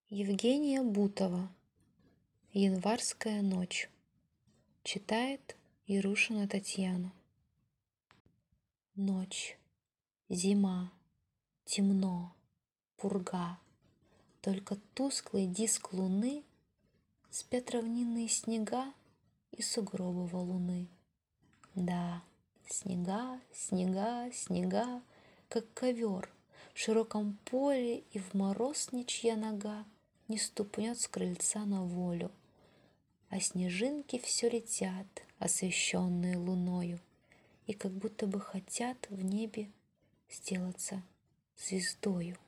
Евгения Бутова. Январская ночь. Читает Ярушина Татьяна. Ночь, зима, темно, пурга. Только тусклый диск луны, спят равнинные снега и сугробы валуны. Да, снега, снега, снега, как ковер в широком поле, и в мороз ничья нога не ступнет с крыльца на волю. А снежинки все летят, освещенные луною, и как будто бы хотят в небе сделаться звездою.